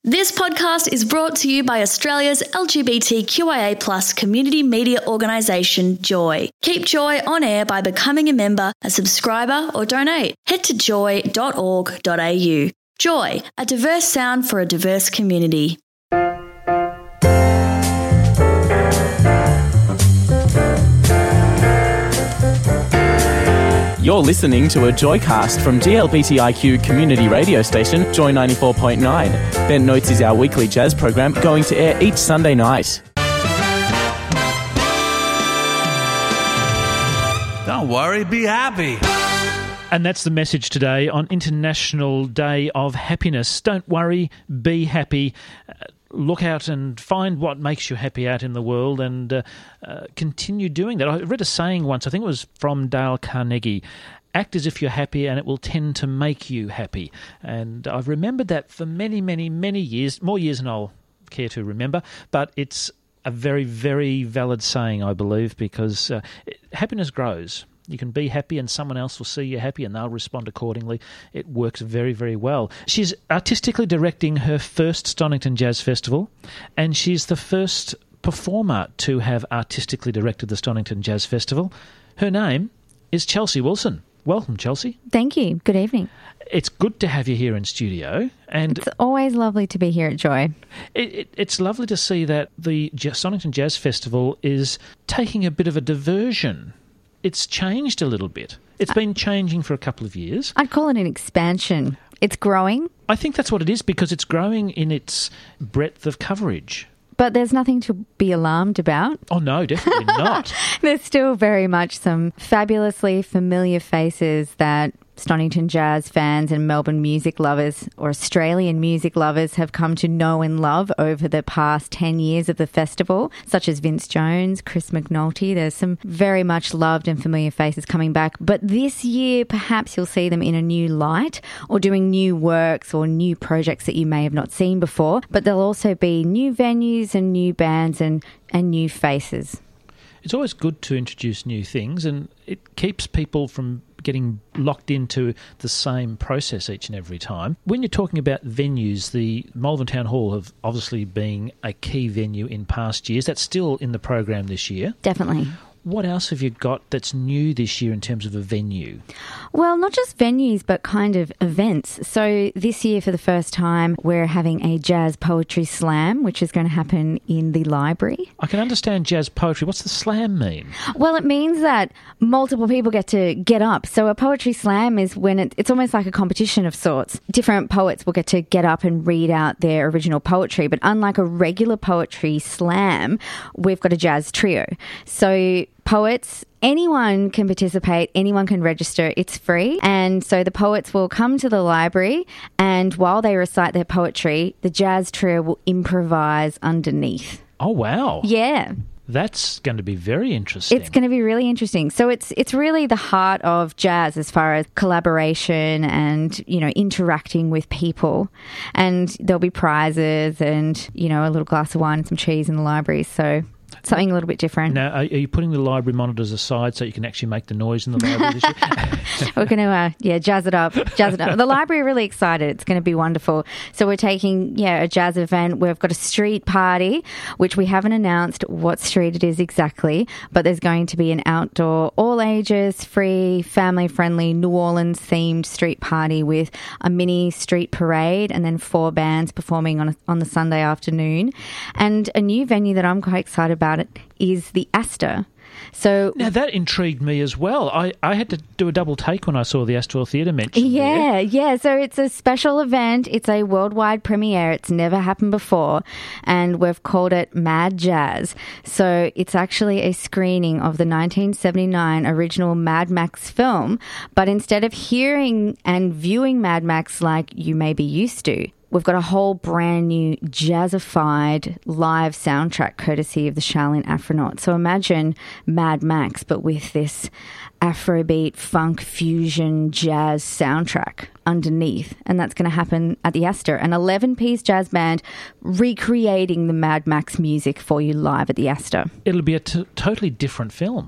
This podcast is brought to you by Australia's LGBTQIA+ community media organisation, Joy. Keep Joy on air by becoming a member, a subscriber or donate. Head to joy.org.au. Joy, a diverse sound for a diverse community. You're listening to a Joycast from GLBTIQ community radio station, Joy 94.9. Ben Notes is our weekly jazz program going to air each Sunday night. Don't worry, be happy. And that's the message today on International Day of Happiness. Don't worry, be happy. Look out and find what makes you happy out in the world and continue doing that. I read a saying once, I think it was from Dale Carnegie, act as if you're happy and it will tend to make you happy. And I've remembered that for many, many, many years, more years than I'll care to remember, but it's a very, very valid saying, I believe, because happiness grows. You can be happy and someone else will see you happy and they'll respond accordingly. It works very, very well. She's artistically directing her first Stonington Jazz Festival, and she's the first performer to have artistically directed the Stonington Jazz Festival. Her name is Chelsea Wilson. Welcome, Chelsea. Thank you. Good evening. It's good to have you here in studio. And it's always lovely to be here at Joy. It's lovely to see that the Stonington Jazz Festival is taking a bit of a diversion. It's changed a little bit. It's been changing for a couple of years. I'd call it an expansion. It's growing. I think that's what it is because it's growing in its breadth of coverage. But there's nothing to be alarmed about. Oh, no, definitely not. There's still very much some fabulously familiar faces that Stonington Jazz fans and Melbourne music lovers or Australian music lovers have come to know and love over the past 10 years of the festival, such as Vince Jones, Chris McNulty. There's some very much loved and familiar faces coming back. But this year, perhaps you'll see them in a new light or doing new works or new projects that you may have not seen before. But there'll also be new venues and new bands and new faces. It's always good to introduce new things, and it keeps people from getting locked into the same process each and every time. When you're talking about venues, the Malvern Town Hall have obviously been a key venue in past years. That's still in the program this year. Definitely. What else have you got that's new this year in terms of a venue? Well, not just venues, but kind of events. So this year, for the first time, we're having a jazz poetry slam, which is going to happen in the library. I can understand jazz poetry. What's the slam mean? Well, it means that multiple people get to get up. So a poetry slam is when it's almost like a competition of sorts. Different poets will get to get up and read out their original poetry. But unlike a regular poetry slam, we've got a jazz trio. So poets, anyone can participate, anyone can register, it's free. And so the poets will come to the library and while they recite their poetry, the jazz trio will improvise underneath. Oh, wow. Yeah. That's going to be very interesting. It's going to be really interesting. So it's really the heart of jazz as far as collaboration and, interacting with people. And there'll be prizes and, a little glass of wine and some cheese in the library. So something a little bit different. Now, are you putting the library monitors aside so you can actually make the noise in the library this year? We're going to, jazz it up. The library are really excited. It's going to be wonderful. So we're taking, a jazz event. We've got a street party, which we haven't announced what street it is exactly, but there's going to be an outdoor, all ages, free, family-friendly, New Orleans-themed street party with a mini street parade and then 4 bands performing on the Sunday afternoon. And a new venue that I'm quite excited about it is the Astor. So now that intrigued me as well. I had to do a double take when I saw the Astor Theatre mentioned. Yeah. So it's a special event. It's a worldwide premiere. It's never happened before, and we've called it Mad Jazz. So it's actually a screening of the 1979 original Mad Max film, but instead of hearing and viewing Mad Max like you may be used to, we've got a whole brand new jazzified live soundtrack courtesy of the Shaolin Afronauts. So imagine Mad Max, but with this Afrobeat, funk, fusion, jazz soundtrack underneath. And that's going to happen at the Astor. An 11-piece jazz band recreating the Mad Max music for you live at the Astor. It'll be a totally different film.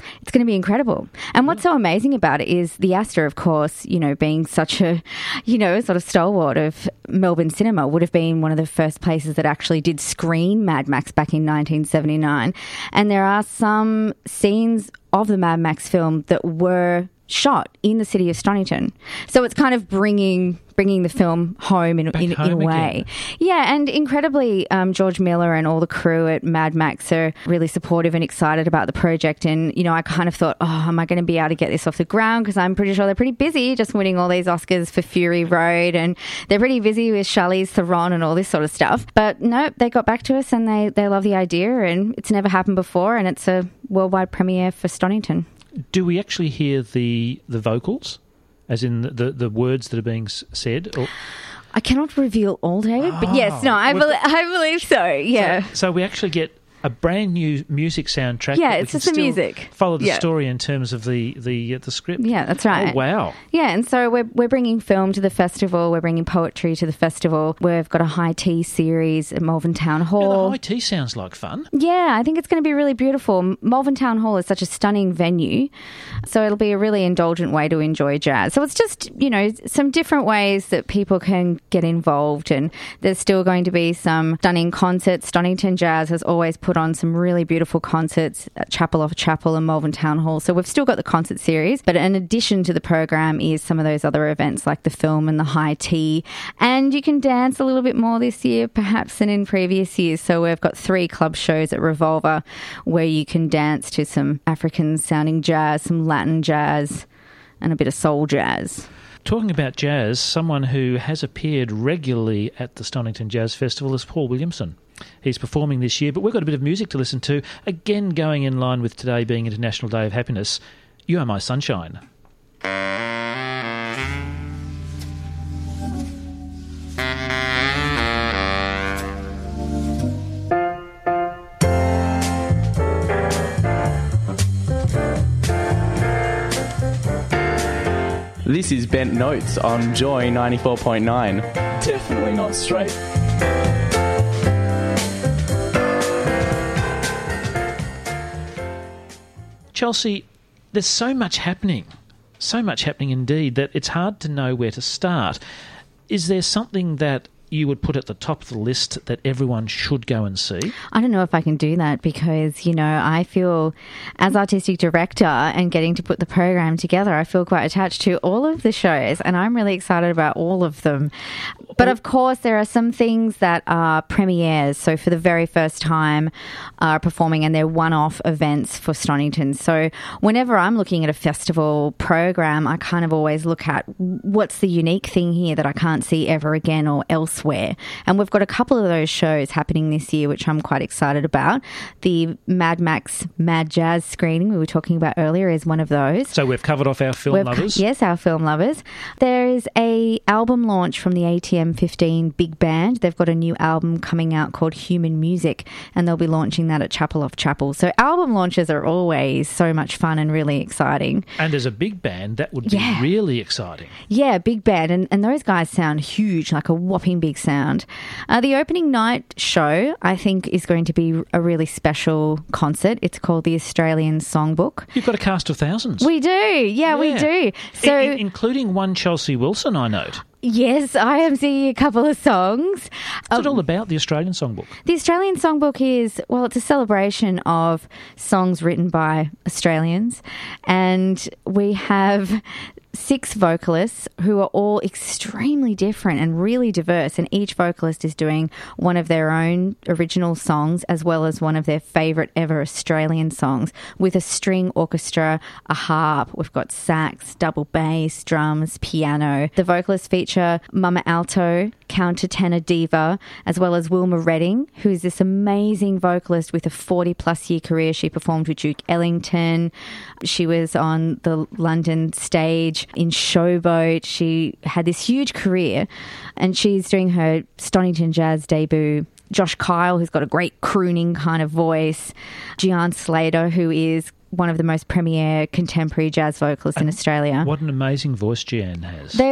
It's going to be incredible. And what's so amazing about it is the Astor, of course, being such a, sort of stalwart of Melbourne cinema, would have been one of the first places that actually did screen Mad Max back in 1979. And there are some scenes of the Mad Max film that were shot in the city of Stonington. So it's kind of bringing the film home in a way. Again. Yeah, and incredibly, George Miller and all the crew at Mad Max are really supportive and excited about the project. And, I kind of thought, am I going to be able to get this off the ground? Because I'm pretty sure they're pretty busy just winning all these Oscars for Fury Road, and they're pretty busy with Charlize Theron and all this sort of stuff. But no, they got back to us and they love the idea, and it's never happened before, and it's a worldwide premiere for Stonington. Do we actually hear the vocals, as in the words that are being said? Or? I cannot reveal all, David, but yes, no, I believe so, yeah. So we actually get a brand new music soundtrack. Yeah, it's just the music. Follow the story in terms of the script. Yeah, that's right. Oh, wow. Yeah, and so we're bringing film to the festival. We're bringing poetry to the festival. We've got a high tea series at Malvern Town Hall. The high tea sounds like fun. Yeah, I think it's going to be really beautiful. Malvern Town Hall is such a stunning venue, so it'll be a really indulgent way to enjoy jazz. So it's just, some different ways that people can get involved, and there's still going to be some stunning concerts. Stonington Jazz has always put on some really beautiful concerts at Chapel Off Chapel and Malvern Town Hall. So we've still got the concert series, but in addition to the program is some of those other events like the film and the high tea. And you can dance a little bit more this year perhaps than in previous years. So we've got 3 club shows at Revolver where you can dance to some African sounding jazz, some Latin jazz, and a bit of soul jazz. Talking about jazz, someone who has appeared regularly at the Stonington Jazz Festival is Paul Williamson. He's performing this year, but we've got a bit of music to listen to, again going in line with today being International Day of Happiness. You Are My Sunshine. This is Bent Notes on Joy 94.9. Definitely not straight. Chelsea, there's so much happening indeed, that it's hard to know where to start. Is there something that you would put at the top of the list that everyone should go and see? I don't know if I can do that because, I feel as artistic director and getting to put the program together, I feel quite attached to all of the shows and I'm really excited about all of them. But of course, there are some things that are premieres. So for the very first time are performing and they're one-off events for Stonington. So whenever I'm looking at a festival program, I kind of always look at what's the unique thing here that I can't see ever again or elsewhere. And we've got a couple of those shows happening this year, which I'm quite excited about. The Mad Max Mad Jazz screening we were talking about earlier is one of those. So we've covered off our film lovers. Yes, our film lovers. There is a album launch from the ATM 15 Big Band. They've got a new album coming out called Human Music, and they'll be launching that at Chapel Off Chapel. So album launches are always so much fun and really exciting. And as a big band, that would be really exciting. Yeah, big band. And those guys sound huge, like a whopping big sound. The opening night show, I think, is going to be a really special concert. It's called the Australian Songbook. You've got a cast of thousands. We do. Yeah, we do. So, including one Chelsea Wilson, I note. Yes, I am singing a couple of songs. What's it all about, the Australian Songbook? The Australian Songbook is, it's a celebration of songs written by Australians. And we have 6 vocalists who are all extremely different and really diverse, and each vocalist is doing one of their own original songs as well as one of their favourite ever Australian songs with a string orchestra, a harp. We've got sax, double bass, drums, piano. The vocalists feature Mama Alto, countertenor diva, as well as Wilma Redding, who is this amazing vocalist with a 40-plus year career. She performed with Duke Ellington. She was on the London stage in Showboat. She had this huge career, and she's doing her Stonington Jazz debut. Josh Kyle, who's got a great crooning kind of voice. Gian Slater, who is one of the most premier contemporary jazz vocalists in Australia. What an amazing voice Gian has. They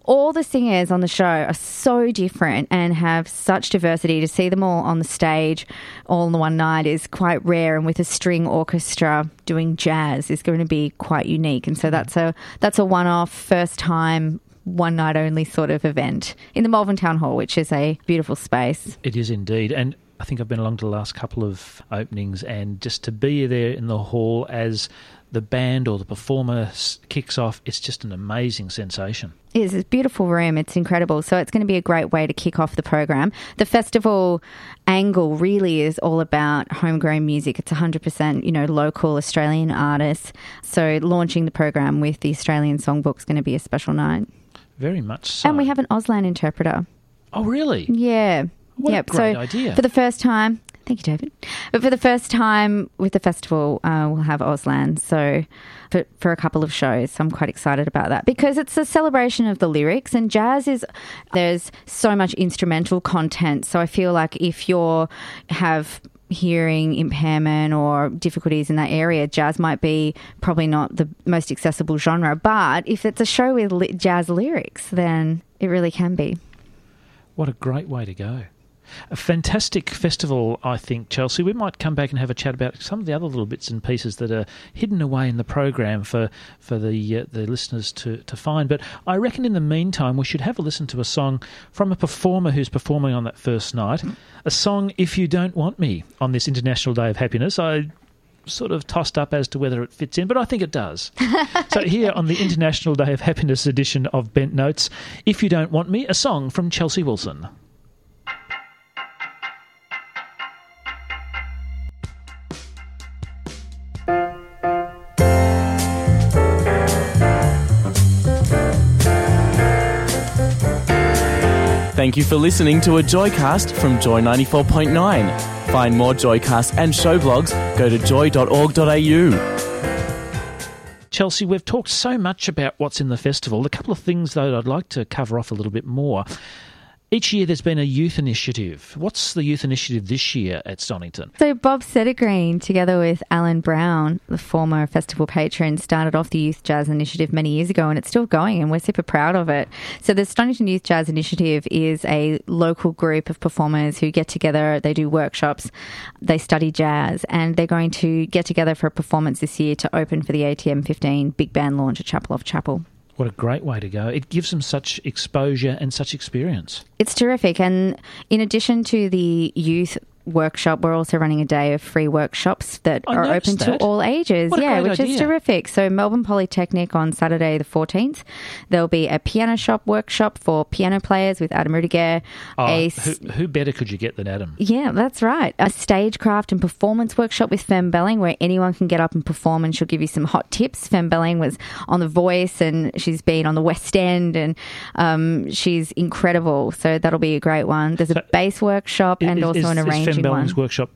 all the singers on the show are so different and have such diversity. To see them all on the stage all in the one night is quite rare, and with a string orchestra doing jazz is going to be quite unique. And so that's a one-off, first time, one night only sort of event in the Malvern Town Hall, which is a beautiful space. It is indeed. And I think I've been along to the last couple of openings, and just to be there in the hall as the band or the performer kicks off, it's just an amazing sensation. It is a beautiful room. It's incredible. So it's going to be a great way to kick off the program. The festival angle really is all about homegrown music. It's 100%, local Australian artists. So launching the program with the Australian Songbook is going to be a special night. Very much so. And we have an Auslan interpreter. Oh, really? Yeah. What a great idea. For the first time, thank you, David. But for the first time with the festival, we'll have Auslan. So for a couple of shows, I'm quite excited about that because it's a celebration of the lyrics, and there's so much instrumental content. So I feel like if you have hearing impairment or difficulties in that area, jazz might be probably not the most accessible genre. But if it's a show with jazz lyrics, then it really can be. What a great way to go. A fantastic festival, I think, Chelsea. We might come back and have a chat about some of the other little bits and pieces that are hidden away in the program for the listeners to find. But I reckon in the meantime we should have a listen to a song from a performer who's performing on that first night. A song, If You Don't Want Me, on this International Day of Happiness. I sort of tossed up as to whether it fits in, but I think it does. So here on the International Day of Happiness edition of Bent Notes, If You Don't Want Me, a song from Chelsea Wilson. Thank you for listening to a Joycast from Joy 94.9. Find more Joycasts and show blogs, go to joy.org.au. Chelsea, we've talked so much about what's in the festival. A couple of things, though, I'd like to cover off a little bit more. Each year there's been a youth initiative. What's the youth initiative this year at Stonington? So Bob Settergreen, together with Alan Brown, the former festival patron, started off the Youth Jazz Initiative many years ago, and it's still going, and we're super proud of it. So the Stonington Youth Jazz Initiative is a local group of performers who get together, they do workshops, they study jazz, and they're going to get together for a performance this year to open for the ATM 15 big band launch at Chapel Off Chapel. What a great way to go. It gives them such exposure and such experience. It's terrific. And in addition to the youth workshop, we're also running a day of free workshops that are open to all ages. What a great which idea. Is terrific. So Melbourne Polytechnic on Saturday the 14th, there'll be a piano shop workshop for piano players with Adam Rudiger. Who better could you get than Adam? Yeah, that's right. A stagecraft and performance workshop with Fem Belling, where anyone can get up and perform, and she'll give you some hot tips. Fem Belling was on The Voice, and she's been on the West End, and she's incredible. So that'll be a great one. There's a bass workshop and also an arranging Fem Belling's one. workshop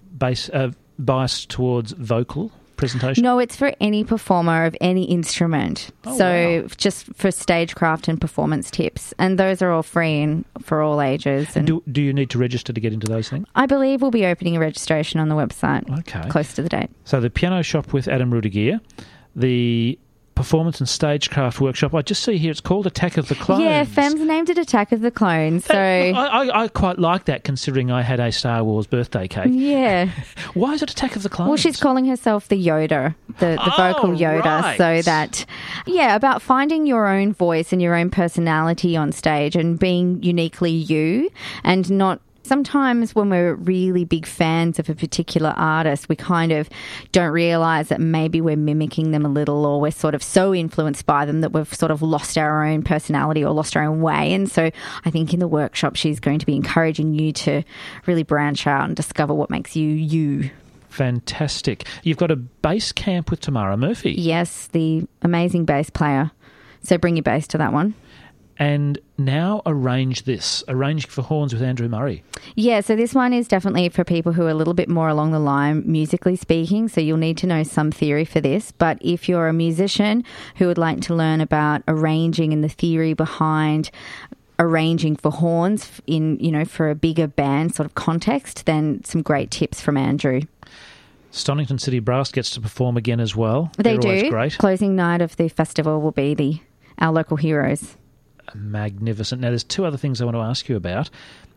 biased towards vocal presentation? No, it's for any performer of any instrument. Wow. Just for stagecraft and performance tips. And those are all free and for all ages. And do you need to register to get into those things? I believe we'll be opening a registration on the website close to the date. So the piano shop with Adam Rudiger, the performance and stagecraft workshop. I just see here it's called Attack of the Clones. Yeah, Fem's named it Attack of the Clones. So I quite like that, considering I had a Star Wars birthday cake. Yeah. Why is it Attack of the Clones? Well, she's calling herself the Yoda, the vocal Yoda. Right. So that, about finding your own voice and your own personality on stage and being uniquely you, and not. Sometimes when we're really big fans of a particular artist, we kind of don't realise that maybe we're mimicking them a little, or we're sort of so influenced by them that we've sort of lost our own personality or lost our own way. And so I think in the workshop she's going to be encouraging you to really branch out and discover what makes you you. Fantastic. You've got a bass camp with Tamara Murphy. Yes, the amazing bass player. So bring your bass to that one. And now Arranging for Horns with Andrew Murray. Yeah, so this one is definitely for people who are a little bit more along the line, musically speaking, so you'll need to know some theory for this. But if you're a musician who would like to learn about arranging and the theory behind arranging for horns in, for a bigger band sort of context, then some great tips from Andrew. Stonington City Brass gets to perform again as well. They're always do. Great. Closing night of the festival will be our local heroes. Magnificent. Now, there's two other things I want to ask you about.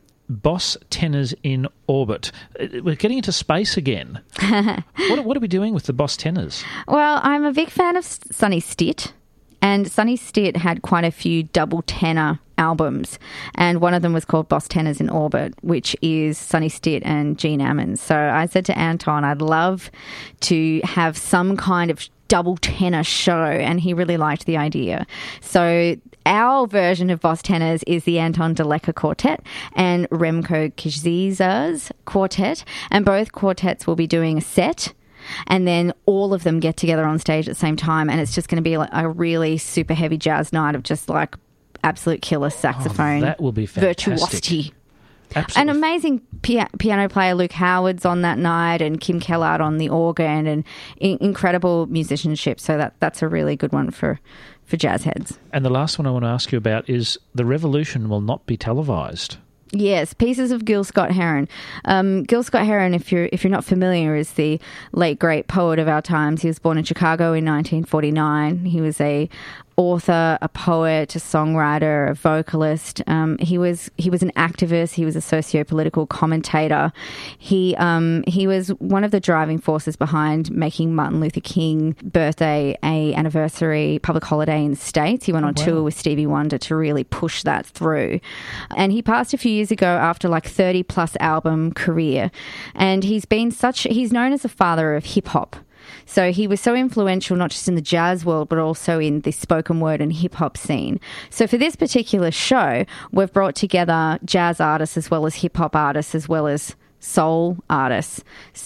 Boss tenors in orbit. We're getting into space again. What are we doing with the Boss tenors? Well, I'm a big fan of Sonny Stitt. And Sonny Stitt had quite a few double tenor albums, and one of them was called Boss Tenors in Orbit, which is Sonny Stitt and Gene Ammons. So I said to Anton, I'd love to have some kind of double tenor show, and he really liked the idea. So our version of Boss Tenors is the Anton Deleka Quartet and Remco Kiziza's quartet, and both quartets will be doing a set. And then all of them get together on stage at the same time, and it's just going to be like a really super heavy jazz night of just like absolute killer saxophone. That will be fantastic. Virtuosity. Absolutely. An amazing piano player, Luke Howard's on that night, and Kim Kellard on the organ, and incredible musicianship. So that's a really good one for jazz heads. And the last one I want to ask you about is The Revolution will not be televised. Yes, pieces of Gil Scott-Heron. Gil Scott-Heron, if you're not familiar, is the late great poet of our times. He was born in Chicago in 1949. He was a author, a poet, a songwriter, a vocalist. He was an activist. He was a socio-political commentator. He was one of the driving forces behind making Martin Luther King birthday a anniversary public holiday in the States. He went on tour with Stevie Wonder to really push that through. And he passed a few years ago after like 30 plus album career. And he's known as the father of hip hop. So he was so influential, not just in the jazz world, but also in the spoken word and hip-hop scene. So for this particular show, we've brought together jazz artists as well as hip-hop artists as well as soul artists.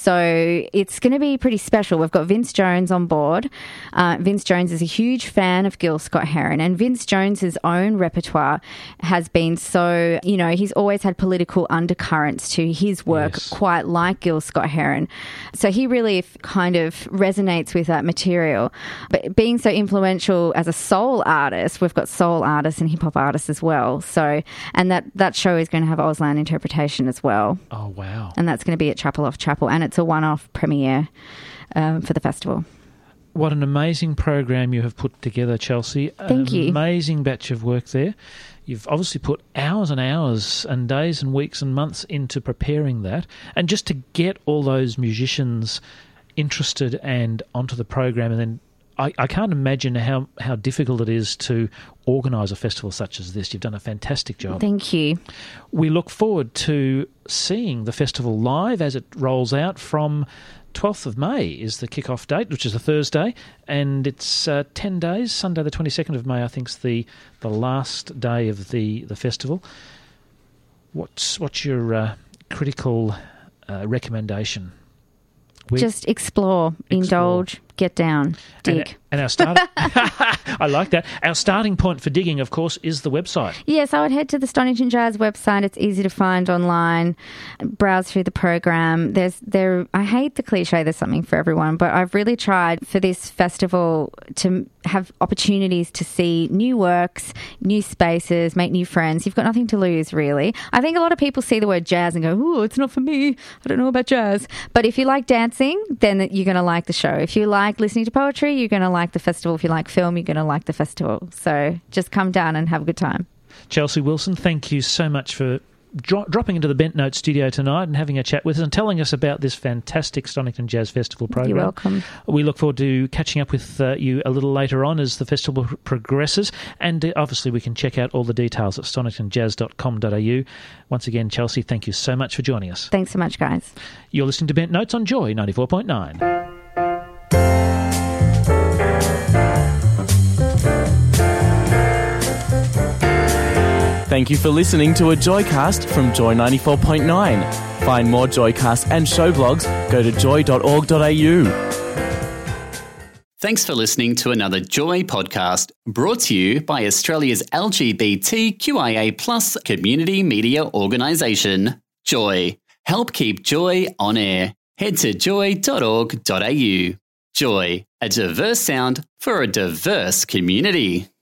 So it's going to be pretty special. We've got Vince Jones on board. Vince Jones is a huge fan of Gil Scott-Heron, and Vince Jones's own repertoire has been so, he's always had political undercurrents to his work, yes, quite like Gil Scott-Heron. So he really kind of resonates with that material. But being so influential as a soul artist, we've got soul artists and hip-hop artists as well. So, and that show is going to have Auslan interpretation as well. Oh, wow. And that's going to be at Chapel Off Chapel, and it's a one-off premiere for the festival. What an amazing program you have put together, Chelsea. Thank you. Amazing batch of work there. You've obviously put hours and hours and days and weeks and months into preparing that. And just to get all those musicians interested and onto the program, and then I can't imagine how difficult it is to organise a festival such as this. You've done a fantastic job. Thank you. We look forward to seeing the festival live as it rolls out from 12th of May is the kick-off date, which is a Thursday, and it's 10 days. Sunday the 22nd of May, I think, is the last day of the festival. What's your critical recommendation? Just explore, indulge, get down, dig. And our start, I like that. Our starting point for digging, of course, is the website. Yes, I would head to the Stonington Jazz website. It's easy to find online. Browse through the program. I hate the cliche, there's something for everyone, but I've really tried for this festival to have opportunities to see new works, new spaces, make new friends. You've got nothing to lose, really. I think a lot of people see the word jazz and go, oh, it's not for me. I don't know about jazz. But if you like dancing, then you're going to like the show. If you like listening to poetry, you're going to like the festival. If you like film, you're going to like the festival. So just come down and have a good time. Chelsea Wilson, thank you so much for dropping into the Bent Note studio tonight and having a chat with us and telling us about this fantastic Stonington Jazz Festival program. You're welcome. We look forward to catching up with you a little later on as the festival progresses, and obviously we can check out all the details at stoningtonjazz.com.au. Once again, Chelsea, thank you so much for joining us. Thanks so much, guys. You're listening to Bent Notes on Joy 94.9. Thank you for listening to a Joycast from Joy 94.9. Find more Joycasts and show blogs, go to joy.org.au. Thanks for listening to another Joy podcast brought to you by Australia's LGBTQIA+ community media organisation, Joy. Help keep Joy on air. Head to joy.org.au. Joy, a diverse sound for a diverse community.